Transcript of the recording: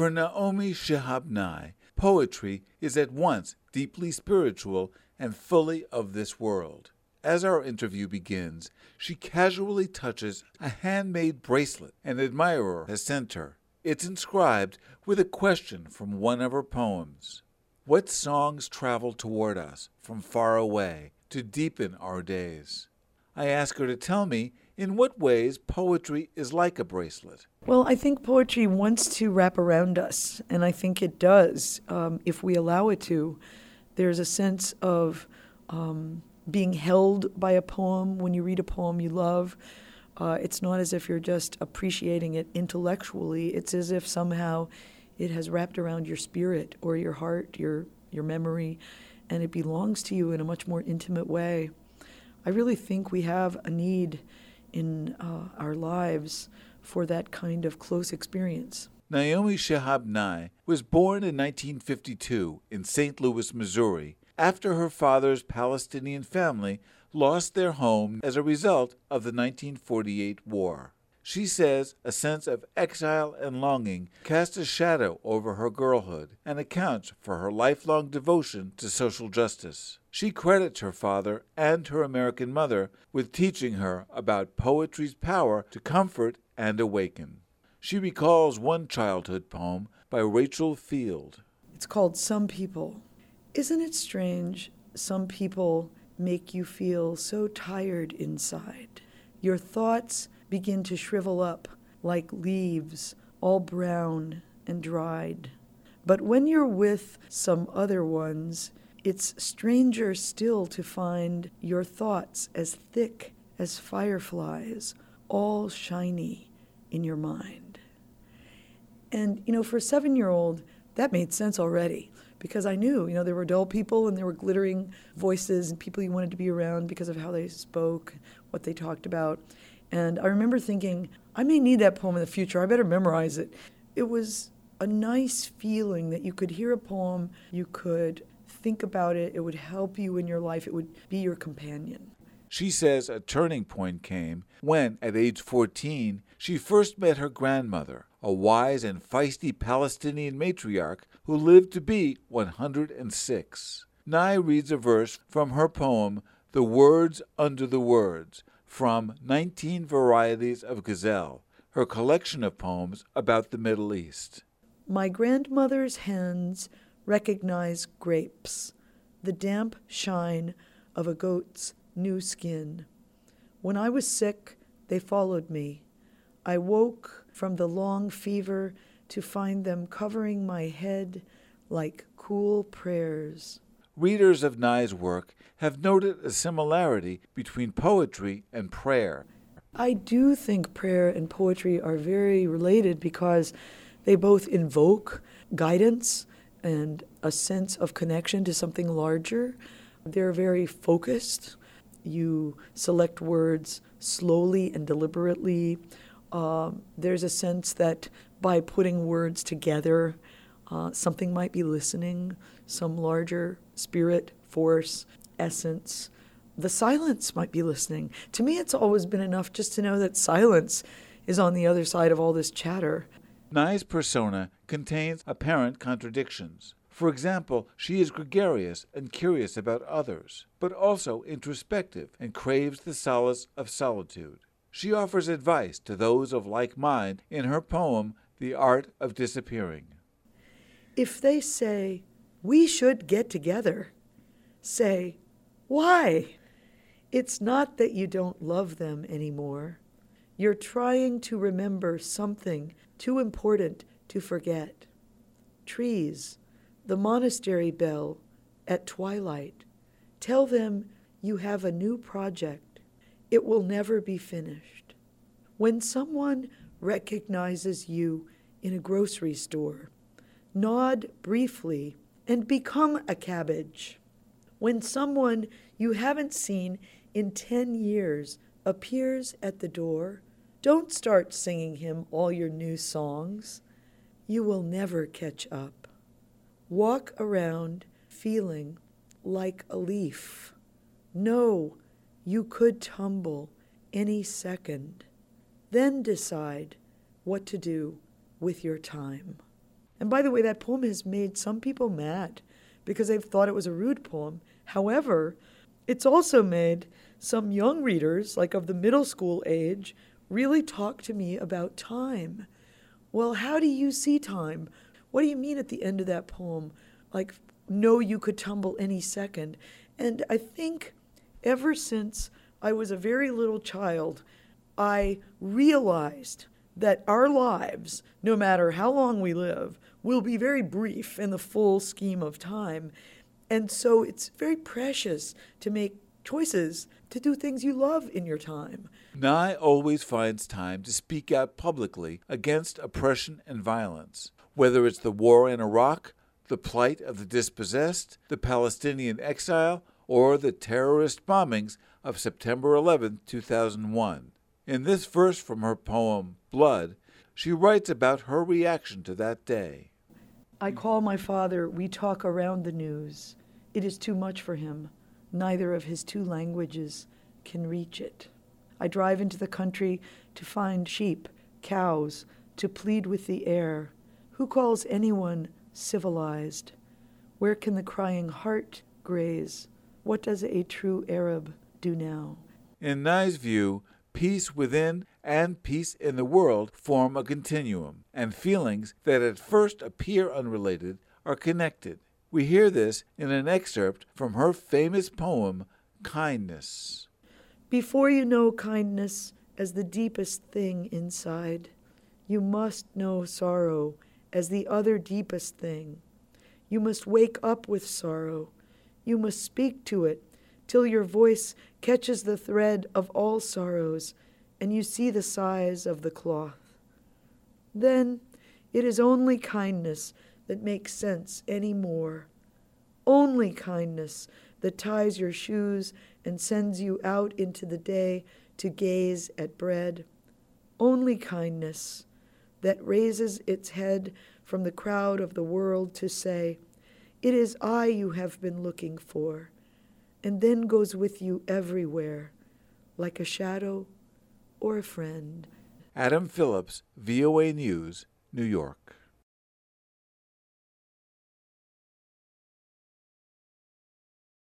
For Naomi Shihab Nye, poetry is at once deeply spiritual and fully of this world. As our interview begins, she casually touches a handmade bracelet an admirer has sent her. It's inscribed with a question from one of her poems. What songs travel toward us from far away to deepen our days? I ask her to tell me in what ways poetry is like a bracelet. Well, I think poetry wants to wrap around us, and I think it does if we allow it to. There's a sense of being held by a poem when you read a poem you love. It's not as if you're just appreciating it intellectually. It's as if somehow it has wrapped around your spirit or your heart, your memory, and it belongs to you in a much more intimate way. I really think we have a need in our lives for that kind of close experience. Naomi Shihab Nye was born in 1952 in St. Louis, Missouri, after her father's Palestinian family lost their home as a result of the 1948 war. She says a sense of exile and longing cast a shadow over her girlhood and accounts for her lifelong devotion to social justice. She credits her father and her American mother with teaching her about poetry's power to comfort and awaken. She recalls one childhood poem by Rachel Field. It's called Some People. Isn't it strange? Some people make you feel so tired inside. Your thoughts begin to shrivel up like leaves, all brown and dried. But when you're with some other ones, it's stranger still to find your thoughts as thick as fireflies, all shiny in your mind. And, for a 7-year-old, that made sense already, because I knew, there were dull people and there were glittering voices and people you wanted to be around because of how they spoke, what they talked about. And I remember thinking, I may need that poem in the future. I better memorize it. It was a nice feeling that you could hear a poem, you could think about it, it would help you in your life, it would be your companion. She says a turning point came when, at age 14, she first met her grandmother, a wise and feisty Palestinian matriarch who lived to be 106. Nye reads a verse from her poem, The Words Under the Words, from 19 Varieties of Gazelle, her collection of poems about the Middle East. My grandmother's hands recognize grapes, the damp shine of a goat's new skin. When I was sick, they followed me. I woke from the long fever to find them covering my head like cool prayers. Readers of Nye's work have noted a similarity between poetry and prayer. I do think prayer and poetry are very related because they both invoke guidance and a sense of connection to something larger. They're very focused. You select words slowly and deliberately. There's a sense that by putting words together, something might be listening, some larger spirit, force, essence. The silence might be listening. To me, it's always been enough just to know that silence is on the other side of all this chatter. Nye's persona contains apparent contradictions. For example, she is gregarious and curious about others, but also introspective and craves the solace of solitude. She offers advice to those of like mind in her poem, The Art of Disappearing. If they say, we should get together, say, why? It's not that you don't love them anymore. You're trying to remember something too important to forget. Trees, the monastery bell at twilight. Tell them you have a new project. It will never be finished. When someone recognizes you in a grocery store, nod briefly and become a cabbage. When someone you haven't seen in 10 years appears at the door, don't start singing him all your new songs. You will never catch up. Walk around feeling like a leaf. Know you could tumble any second. Then decide what to do with your time. And by the way, that poem has made some people mad because they've thought it was a rude poem. However, it's also made some young readers, like of the middle school age, really talk to me about time. Well, how do you see time? What do you mean at the end of that poem? Like, no, you could tumble any second. And I think ever since I was a very little child, I realized that our lives, no matter how long we live, will be very brief in the full scheme of time. And so it's very precious to make choices to do things you love in your time. Nye always finds time to speak out publicly against oppression and violence, whether it's the war in Iraq, the plight of the dispossessed, the Palestinian exile, or the terrorist bombings of September 11, 2001. In this verse from her poem, Blood, she writes about her reaction to that day. I call my father, we talk around the news. It is too much for him. Neither of his two languages can reach it. I drive into the country to find sheep, cows, to plead with the air. Who calls anyone civilized? Where can the crying heart graze? What does a true Arab do now? In Nye's view, peace within and peace in the world form a continuum, and feelings that at first appear unrelated are connected. We hear this in an excerpt from her famous poem, Kindness. Before you know kindness as the deepest thing inside, you must know sorrow as the other deepest thing. You must wake up with sorrow. You must speak to it till your voice catches the thread of all sorrows and you see the size of the cloth. Then it is only kindness that makes sense any more. Only kindness that ties your shoes and sends you out into the day to gaze at bread. Only kindness that raises its head from the crowd of the world to say, it is I you have been looking for, and then goes with you everywhere, like a shadow or a friend. Adam Phillips, VOA News, New York.